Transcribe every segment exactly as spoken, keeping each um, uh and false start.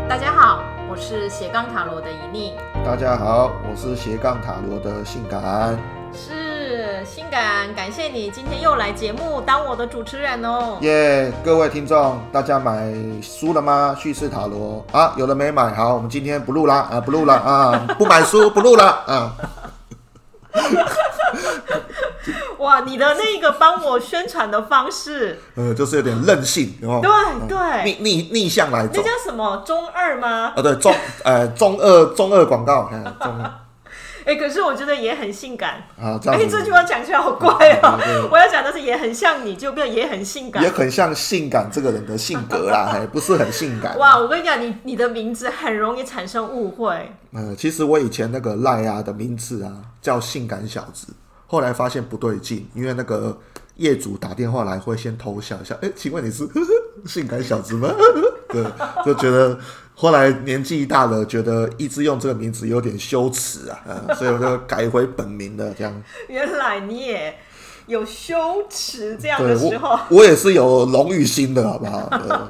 大家好，我是斜杠塔罗的怡宁。 大家好，我是斜杠塔罗的性感。 是性感，感谢你今天又来节目当我的主持人哦。 耶、yeah, 各位听众，大家买书了吗？叙事塔罗啊，有的没买，好，我们今天不录啦，啊，不录了啊，不买书不录了啊。 哇，你的那个帮我宣传的方式， 呃，就是有点任性，哦、 对对、 嗯，逆逆逆向来走。 那叫什么中二吗？ 啊，对，中呃中二中二广告，中二。 哎、欸，可是我觉得也很性感啊，这样子。 哎、欸，这句话讲起来好怪哦、喔。我要讲的是也很像你，就变也很性感， 也很像性感这个人的性格啦，还不是很性感。 哇，我跟你讲，你你的名字很容易产生误会。 呃，其实我以前那个赖啊的名字啊叫性感小子，后来发现不对劲，因为那个业主打电话来会先偷笑一下，哎、欸，请问你是呵呵性感小子吗？对，就觉得后来年纪大了，觉得一直用这个名字有点羞耻啊、呃，所以我就改回本名了。这样， 原来你也有羞耻这样的时候， 我, 我也是有荣誉心的，好不好？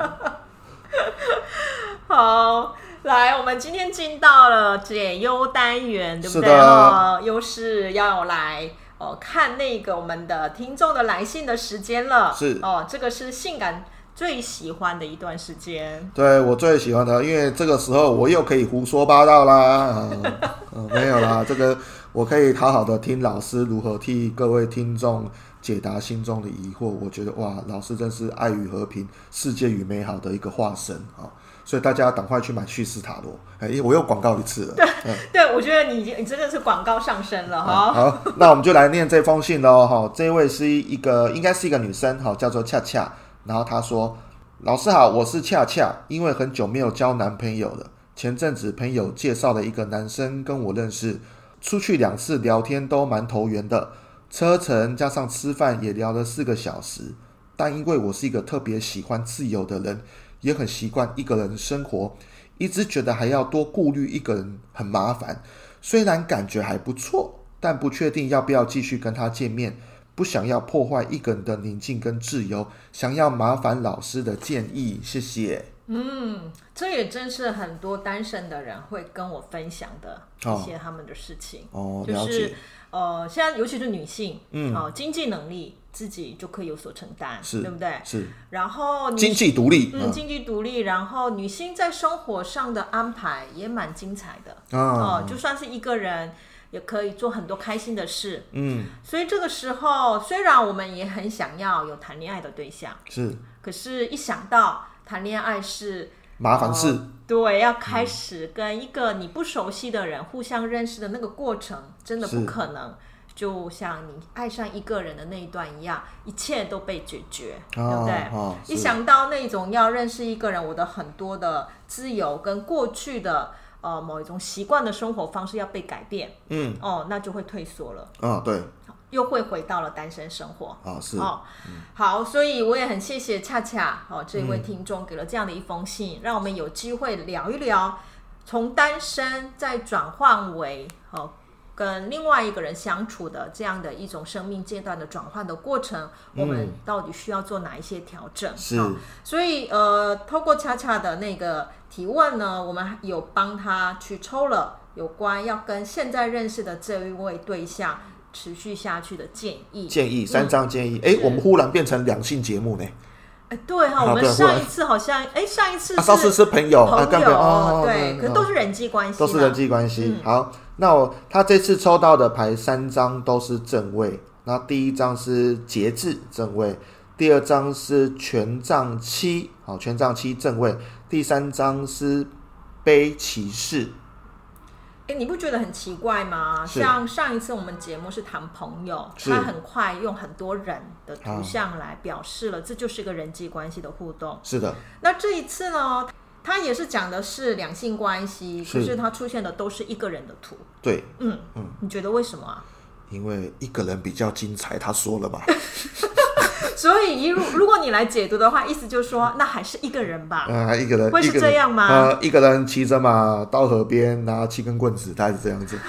好，来，我们今天进到了解忧单元，对不对？ 是的， 哦，又是要来。哦，看那个我们的听众的来信的时间了， 是哦，这个是性感最喜欢的一段时间。 对，我最喜欢的，因为这个时候我又可以胡说八道啦。嗯嗯、没有啦，这个我可以好好的听老师如何替各位听众解答心中的疑惑。我觉得哇，老师真是爱与和平、世界与美好的一个化身啊！所以大家赶快去买叙事塔罗。哎，我又广告一次了。 对，嗯、对，我觉得你你真的是广告上身了哈、 嗯。好，那我们就来念这封信喽。哈，这位是一个应该是一个女生，哈，叫做恰恰。然后她说：“老师好，我是恰恰，因为很久没有交男朋友了。前阵子朋友介绍了一个男生跟我认识，出去两次聊天都蛮投缘的，车程加上吃饭也聊了四个小时。但因为我是一个特别喜欢自由的人。”也很习惯一个人生活，一直觉得还要多顾虑一个人很麻烦。虽然感觉还不错，但不确定要不要继续跟他见面，不想要破坏一个人的宁静跟自由，想要麻烦老师的建议，谢谢。 嗯，这也真是很多单身的人会跟我分享的一些他们的事情。 哦， 就是了解。 呃，现在尤其是女性， 嗯， 哦、呃，经济能力自己就可以有所承担， 是， 对不对？ 是。 然后经济独立， 嗯，经济独立，然后女性在生活上的安排也蛮精彩的， 啊、 哦、呃，就算是一个人也可以做很多开心的事， 嗯。 所以这个时候，虽然我们也很想要有谈恋爱的对象， 是， 可是一想到谈恋爱是麻烦事、 呃，对，要开始跟一个你不熟悉的人互相认识的那个过程，真的不可能。就像你爱上一个人的那一段一样，一切都被解决，哦、对不对？ 哦、 一想到那种要认识一个人，我的很多的自由跟过去的呃某一种习惯的生活方式要被改变， 嗯， 哦，那就会退缩了。 啊、哦，对。 又会回到了单身生活。 哦，是。 哦，嗯、好，所以我也很谢谢恰恰哦这一位听众给了这样的一封信，嗯、让我们有机会聊一聊从单身再转换为哦跟另外一个人相处的这样的一种生命阶段的转换的过程，嗯、我们到底需要做哪一些调整？ 是。 哦、所以呃，透过恰恰的那个提问呢，我们有帮他去抽了有关要跟现在认识的这一位对象持续下去的建议， 建议三张建议。哎、嗯，我们忽然变成两性节目呢？ 哎，对哈、啊，我们上一次好像，哎，上一次是、 啊、上次是朋友， 朋友， 啊、 哦、对，可是都是人际关系， 都是人际关系。 嗯、 好，那我他这次抽到的牌三张都是正位，那第一张是节制正位，第二张是权杖七，好，权杖七正位，第三张是杯骑士。 哎，你不觉得很奇怪吗？像上一次我们节目是谈朋友，他很快用很多人的图像来表示了，啊、这就是一个人际关系的互动。 是的。 那这一次呢，他也是讲的是两性关系，可是他出现的都是一个人的图。 对， 嗯嗯，你觉得为什么啊？ 因为一个人比较精彩，他说了嘛。 所以如如果你来解读的话，意思就是说，那还是一个人吧？ 啊、呃，一个人会是这样吗？ 呃，一个人骑着马到河边，拿七根棍子，他是这样子。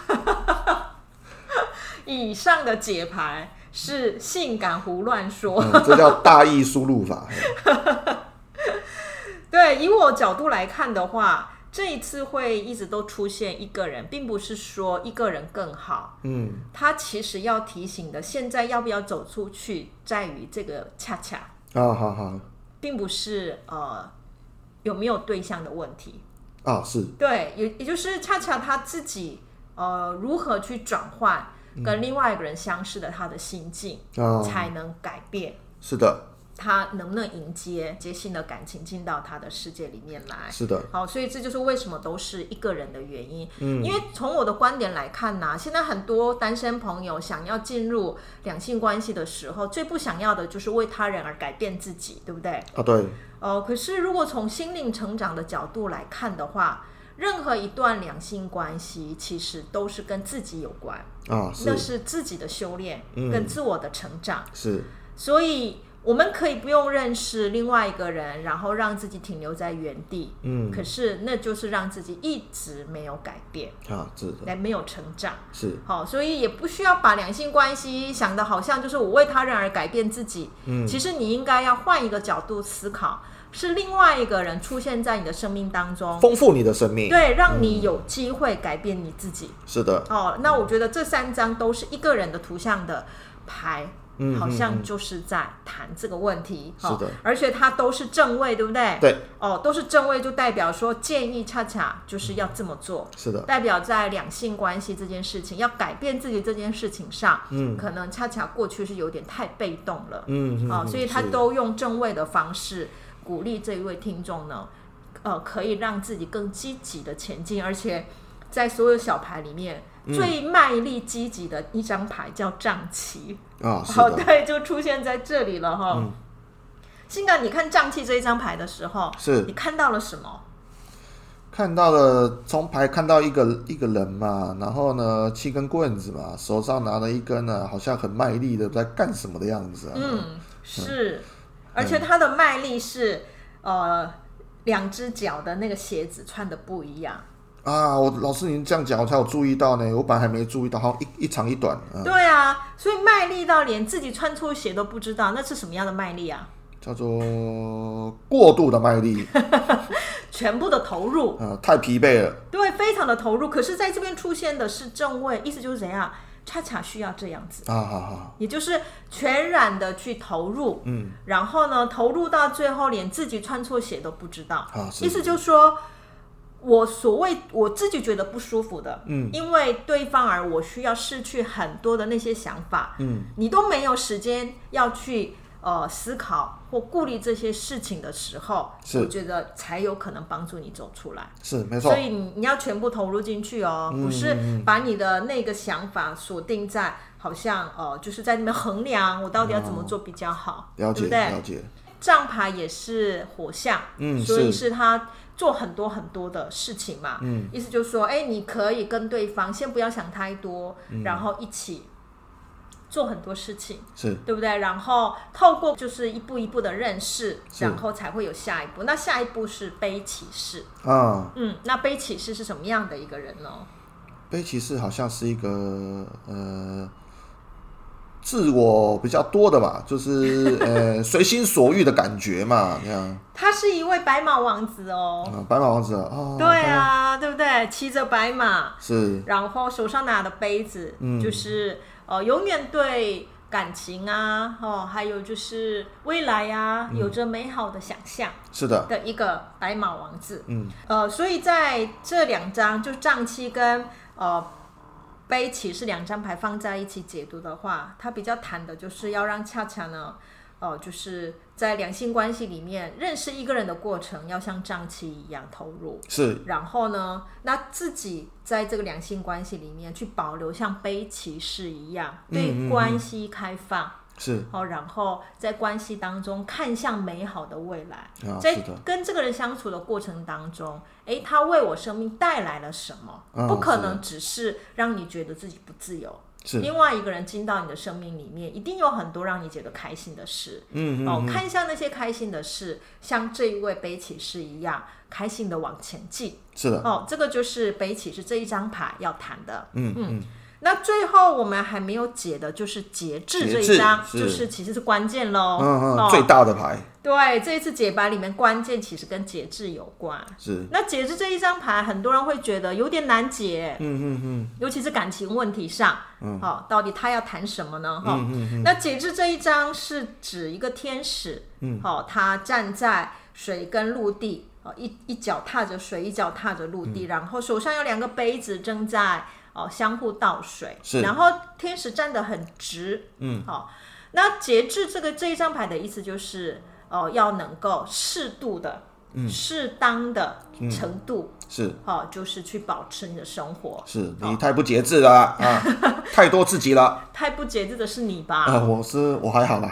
以上的解牌是性感胡乱说， 嗯、这叫大意输入法。 对，以我角度来看的话， 这一次会一直都出现一个人，并不是说一个人更好， 嗯， 他其实要提醒的，现在要不要走出去，在于这个恰恰， 啊，好好， 并不是呃有没有对象的问题啊，是， 对，也也就是恰恰他自己呃如何去转换跟另外一个人相识的他的心境， 嗯、 才能改变。 是的。 他能不能迎接接新的感情进到他的世界里面来？ 是的， 好，所以这就是为什么都是一个人的原因。嗯，因为从我的观点来看呢、啊，现在很多单身朋友想要进入两性关系的时候，最不想要的就是为他人而改变自己，对不对？ 啊，对。 哦、呃，可是如果从心灵成长的角度来看的话，任何一段两性关系其实都是跟自己有关啊，是， 那是自己的修炼、嗯、跟自我的成长。 是， 所以我们可以不用认识另外一个人，然后让自己停留在原地。嗯，可是那就是让自己一直没有改变啊，是的， 来没有成长。 是， 好，所以也不需要把两性关系想的好像就是我为他人而改变自己。嗯，其实你应该要换一个角度思考，是另外一个人出现在你的生命当中， 丰富你的生命， 对，让你有机会改变你自己。 是的。 哦，那我觉得这三张都是一个人的图像的牌。嗯，好像就是在谈这个问题， 是的、哦， 而且它都是正位，对不对？ 对， 哦，都是正位，就代表说建议恰恰就是要这么做， 是的， 代表在两性关系这件事情，要改变自己这件事情上，嗯，可能恰恰过去是有点太被动了，嗯，哦，所以他都用正位的方式鼓励这一位听众呢，呃，可以让自己更积极的前进，而且在所有小牌里面。最卖力积极的一张牌叫胀气啊， 好，对，就出现在这里了哈。嗯，新哥，你看胀气这一张牌的时候， 是你看到了什么？ 看到了，从牌看到一个一个人嘛，然后呢，七根棍子嘛，手上拿了一根呢，好像很卖力的在干什么的样子、啊。 嗯，是，嗯、而且他的卖力是呃，两只脚的那个鞋子穿的不一样。 啊，我老师您这样讲，我才有注意到呢。我本来还没注意到，好像一一长一短、 嗯。对啊，所以卖力到连自己穿错鞋都不知道，那是什么样的卖力啊？ 叫做过度的卖力， 全部的投入， 呃，太疲惫了。 对，非常的投入。可是在这边出现的是正位，意思就是怎样？恰恰需要这样子啊，好好， 也就是全然的去投入，嗯，然后呢，投入到最后连自己穿错鞋都不知道， 啊， 意思就是说。我所谓我自己觉得不舒服的，嗯，因为对方而我需要失去很多的那些想法，嗯，你都没有时间要去呃思考或顾虑这些事情的时候，我觉得才有可能帮助你走出来， 是没错。 所以你你要全部投入进去哦，嗯、不是把你的那个想法锁定在好像呃就是在那边衡量我到底要怎么做比较好， 哦、了解对不对？ 了解。 杖牌也是火象，嗯，所以是他做很多很多的事情嘛，嗯，意思就是说，哎，你可以跟对方先不要想太多，嗯、然后一起做很多事情， 是对不对？然后透过就是一步一步的认识，然后才会有下一步。那下一步是悲骑士啊，嗯，那悲骑士是什么样的一个人呢？ 悲骑士好像是一个呃。自我比较多的嘛，就是呃随心所欲的感觉嘛，这样。 他是一位白马王子哦， 啊、白马王子哦， 对啊，对不对？骑着白马是， 然后手上拿的杯子，嗯、就是呃永远对感情啊，哦，还有就是未来啊，嗯、有着美好的想象， 是的， 的一个白马王子，嗯，呃，所以在这两张就胀气跟呃。悲骑是两张牌放在一起解读的话，它比较谈的就是要让恰恰呢，呃，就是在两性关系里面认识一个人的过程，要像胀气一样投入。 是。 然后呢，那自己在这个两性关系里面去保留像悲骑士一样，对关系开放。嗯嗯嗯是， 哦，然后在关系当中看向美好的未来， 啊、 在跟这个人相处的过程当中，哎，他为我生命带来了什么？啊、不可能只是让你觉得自己不自由。 是， 另外一个人进到你的生命里面，一定有很多让你觉得开心的事。嗯, 嗯, 嗯哦，看向那些开心的事，像这一位悲骑士一样，开心的往前进。 是的， 哦，这个就是悲骑士这一张牌要谈的。嗯嗯。 那最后我们还没有解的就是节制这一章，就是其实是关键咯。 嗯嗯，哦、最大的牌。 对，这一次解牌里面关键其实跟节制有关。 是。 那节制这一张牌，很多人会觉得有点难解。 嗯嗯嗯。 尤其是感情问题上，嗯，哦，到底他要谈什么呢？哈、 嗯嗯嗯。 那节制这一张是指一个天使，嗯，好、哦，他站在水跟陆地，哦，一一脚踏着水，一脚踏着陆地，嗯、然后手上有两个杯子正在。哦，相互倒水，然后天使站得很直，嗯，好、哦，那节制这个这一张牌的意思就是，哦，要能够适度的、嗯、适当的程度，嗯、 是， 哦，就是去保持你的生活。 是你太不节制了啊，太多自己了。 太不节制的是你吧？ 啊，我是我还好啦。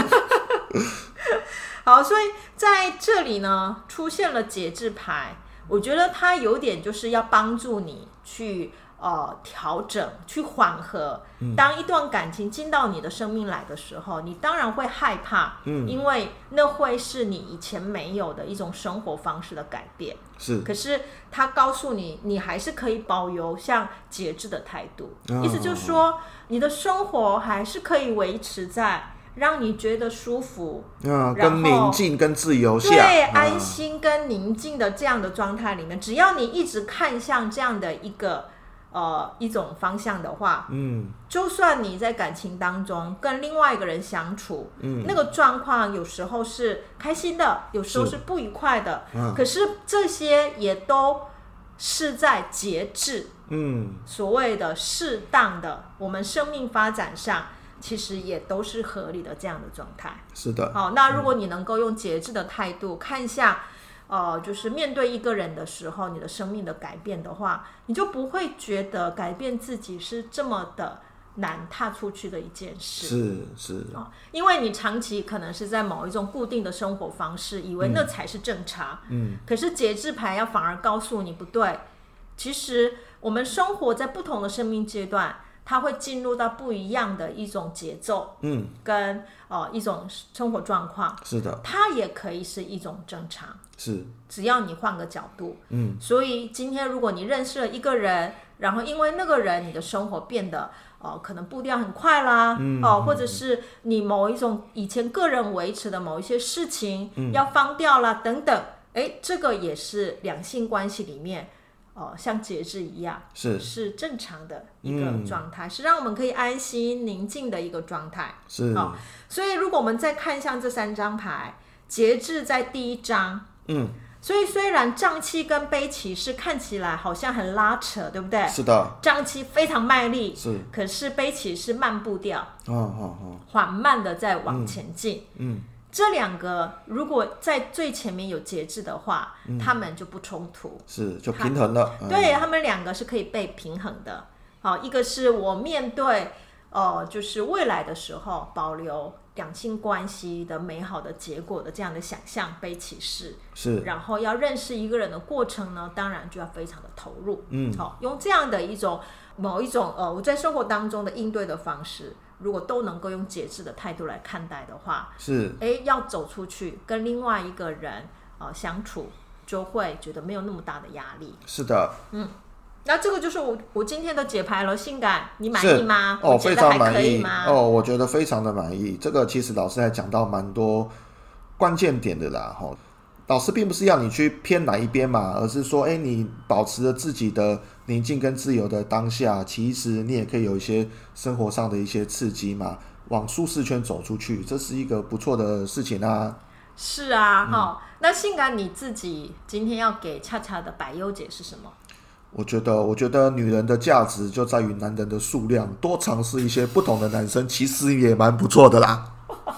好，所以在这里呢，出现了节制牌，我觉得它有点就是要帮助你去。呃，调整去缓和、嗯。当一段感情进到你的生命来的时候，你当然会害怕，嗯，因为那会是你以前没有的一种生活方式的改变。 是， 可是他告诉你，你还是可以保有像节制的态度，哦、意思就是说，你的生活还是可以维持在让你觉得舒服， 嗯，跟宁静跟自由下， 对、 嗯， 安心跟宁静的这样的状态里面，只要你一直看向这样的一个。呃，一种方向的话，嗯，就算你在感情当中跟另外一个人相处，嗯，那个状况有时候是开心的，有时候是不愉快的，嗯，可是这些也都是在节制，嗯，所谓的适当的，我们生命发展上其实也都是合理的这样的状态。 是的。 好，那如果你能够用节制的态度看一下。呃，就是面对一个人的时候，你的生命的改变的话，你就不会觉得改变自己是这么的难踏出去的一件事。 是是、 哦，因为你长期可能是在某一种固定的生活方式，以为那才是正常。嗯，可是节制牌要反而告诉你不对，其实我们生活在不同的生命阶段。它会进入到不一样的一种节奏，嗯，跟呃一种生活状况， 是的， 它也可以是一种正常， 是， 只要你换个角度，嗯，所以今天如果你认识了一个人，然后因为那个人你的生活变得呃可能步调很快啦，嗯，哦、呃，或者是你某一种以前个人维持的某一些事情、嗯、要放掉啦等等，哎，这个也是两性关系里面。哦，像节制一样， 是是正常的一个状态、嗯，是让我们可以安心宁静的一个状态。 是、 哦，所以如果我们再看向这三张牌，节制在第一张，嗯，所以虽然胀气跟悲骑士看起来好像很拉扯，对不对？ 是的， 胀气非常卖力， 是，可是悲骑士慢步调， 哦哦哦， 缓慢的在往前进， 嗯。嗯这两个如果在最前面有节制的话，嗯、他们就不冲突， 是就平衡了。 他对、嗯、他们两个是可以被平衡的。好，一个是我面对呃，就是未来的时候保留两性关系的美好的结果的这样的想象，被启示是。 然后要认识一个人的过程呢，当然就要非常的投入。嗯，好，用这样的一种某一种呃，我在生活当中的应对的方式。如果都能够用节制的态度来看待的话， 是， 哎，要走出去跟另外一个人、呃、相处，就会觉得没有那么大的压力。 是的， 嗯，那这个就是我我今天的解牌了，性感，你满意吗？ 哦，非常满意吗？ 哦，我觉得非常的满意。这个其实老师还讲到蛮多关键点的啦，哈、哦。老师并不是要你去偏哪一边嘛，而是说，哎，你保持着自己的宁静跟自由的当下，其实你也可以有一些生活上的一些刺激嘛，往舒适圈走出去，这是一个不错的事情啊。 是啊，哈、嗯哦，那性感你自己今天要给恰恰的百优解是什么？ 我觉得，我觉得女人的价值就在于男人的数量，多尝试一些不同的男生，其实也蛮不错的啦。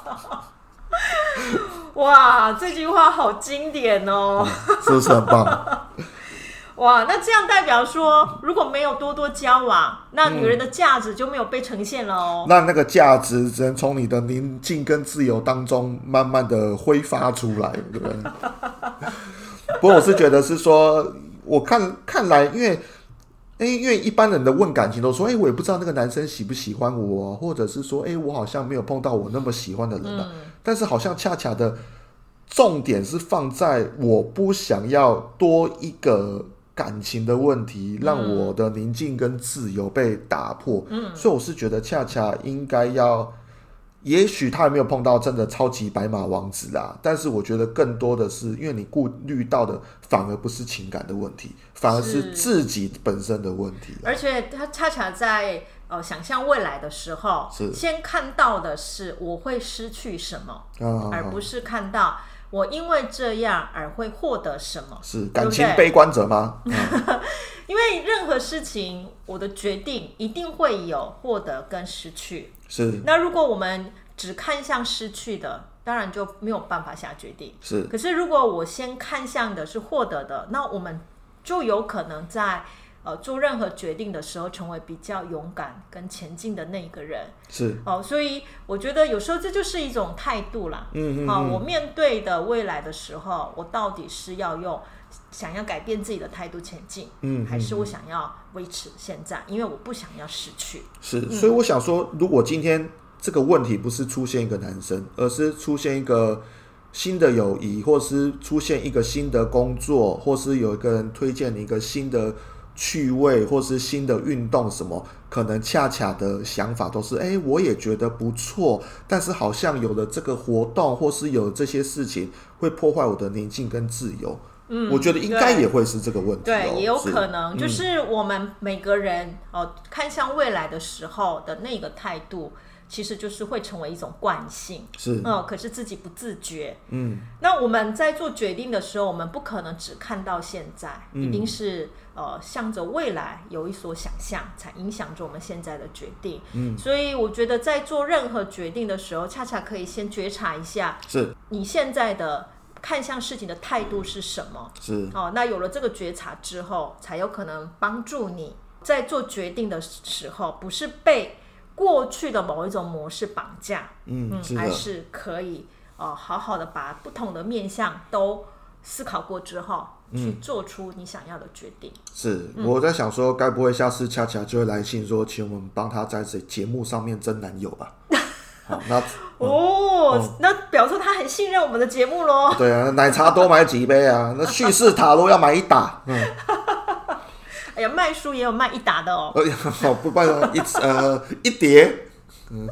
哇，这句话好经典哦， 嗯、是不是很棒？ 哇，那这样代表说，如果没有多多交往，那女人的价值就没有被呈现了哦。 嗯、那那个价值只能从你的宁静跟自由当中慢慢的挥发出来，对不对？不过我是觉得是说，我看看来，因为。因为一般人的问感情都说，哎，我也不知道那个男生喜不喜欢我，或者是说，哎，我好像没有碰到我那么喜欢的人了、啊嗯。但是好像恰恰的重点是放在我不想要多一个感情的问题，让我的宁静跟自由被打破。嗯，所以我是觉得恰恰应该要，也许他还没有碰到真的超级白马王子啊，但是我觉得更多的是，因为你顾虑到的反而不是情感的问题，反而是自己本身的问题。 而且他恰恰在呃想象未来的时候，先看到的是我会失去什么，啊、而不是看到我因为这样而会获得什么。 是感情悲观者吗？嗯、 因为任何事情，我的决定一定会有获得跟失去。 是。 那如果我们只看向失去的，当然就没有办法下决定。 是。 可是如果我先看向的是获得的，那我们就有可能在呃做任何决定的时候，成为比较勇敢跟前进的那个人。 是。 哦，所以我觉得有时候这就是一种态度啦。嗯嗯嗯。哦，我面对的未来的时候，我到底是要用想要改变自己的态度前进，嗯，还是我想要维持现在，因为我不想要失去。 是，所以我想说，如果今天这个问题不是出现一个男生，而是出现一个新的友谊，或是出现一个新的工作，或是有一个人推荐你一个新的趣味，或是新的运动什么，可能恰恰的想法都是，哎，我也觉得不错，但是好像有了这个活动，或是有这些事情，会破坏我的宁静跟自由。嗯，我觉得应该也会是这个问题、哦。 对，也有可能，就是我们每个人哦，看向未来的时候的那个态度，其实就是会成为一种惯性。 是， 嗯，可是自己不自觉。嗯，那我们在做决定的时候，我们不可能只看到现在，嗯、一定是呃向着未来有一所想象，才影响着我们现在的决定。嗯，所以我觉得在做任何决定的时候，恰恰可以先觉察一下， 是你现在的看向事情的态度是什么？ 是哦，那有了这个觉察之后，才有可能帮助你在做决定的时候，不是被过去的某一种模式绑架，嗯，嗯是而是可以、呃、好好的把不同的面向都思考过之后，嗯、去做出你想要的决定。 是，嗯、我在想说，该不会下次恰恰就会来信说，请我们帮他在这节目上面征男友吧？好，那哦、嗯，那表示他很信任我们的节目咯。 对啊，奶茶多买几杯啊，那蓄势塔罗要买一打。嗯， 哎呀，卖书也有卖一打的哦。 哎呀，不办一呃一叠。嗯，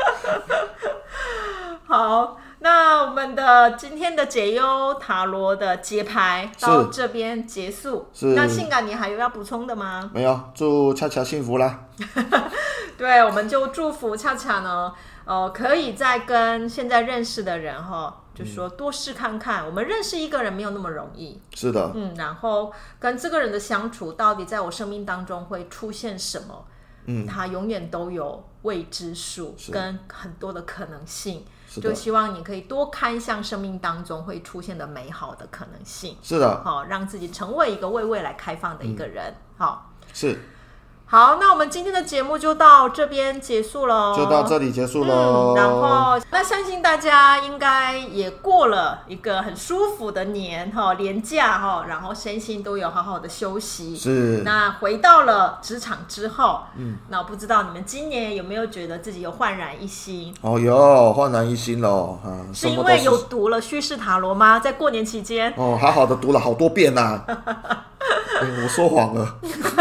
好，那我们的今天的解忧塔罗的节牌到这边结束。是，那性感你还有要补充的吗？ 没有，祝恰恰幸福啦。 对，我们就祝福恰恰呢。呃，可以再跟现在认识的人哈，就说多试看看。嗯、我们认识一个人没有那么容易， 是的， 嗯，然后跟这个人的相处，到底在我生命当中会出现什么？嗯，他永远都有未知数跟很多的可能性，就希望你可以多看向生命当中会出现的美好的可能性。 是的， 好、哦，让自己成为一个为未来开放的一个人。好、嗯哦， 是。 好，那我们今天的节目就到这边结束了， 就到这里结束喽、 嗯。然后，那相信大家应该也过了一个很舒服的年哈，连假哈，然后身心都有好好的休息。 是。 那回到了职场之后，嗯，那我不知道你们今年有没有觉得自己有焕然一新？ 哦，有焕然一新喽，啊， 是因为有读了叙事塔罗吗？在过年期间？ 哦，好好的读了好多遍呐、啊嗯。我说谎了。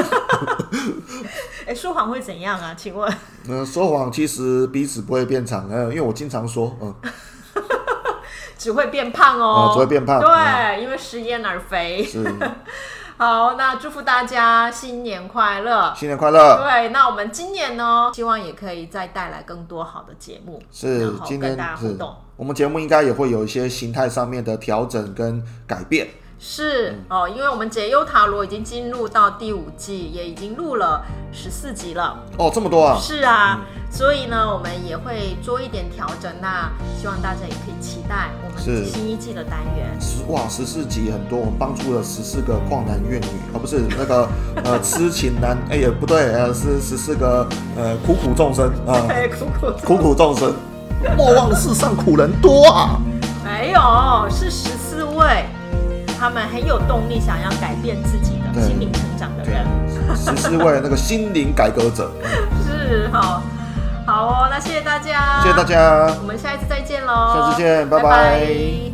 哎，说谎会怎样啊？请问？ 嗯、呃，说谎其实鼻子不会变长，呃，因为我经常说，嗯， 只会变胖哦， 呃、只会变胖， 对， 嗯、 因为食言而肥。 是。 好，那祝福大家新年快乐， 新年快乐。 对，那我们今年呢，希望也可以再带来更多好的节目， 是， 然后跟大家互动。 我们节目应该也会有一些形态上面的调整跟改变。 是、嗯、哦，因为我们解忧塔罗已经进入到第五季，也已经录了十四集了。 哦，这么多啊！ 是啊、嗯，所以呢，我们也会做一点调整。那希望大家也可以期待我们新一季的单元。 哇，十四集很多，我们帮助了十四个旷男怨女，哦，不是那个呃痴情男，哎也不对，呃是十四个呃苦苦众生啊， 呃、苦苦苦苦众生，莫忘世上苦人多啊！ 没有，是十四位。他们很有动力，想要改变自己的心灵成长的人， 十四位那个心灵改革者， 是好，好哦，那谢谢大家， 谢谢大家， 我们下一次再见喽， 下次见，拜拜。 拜拜。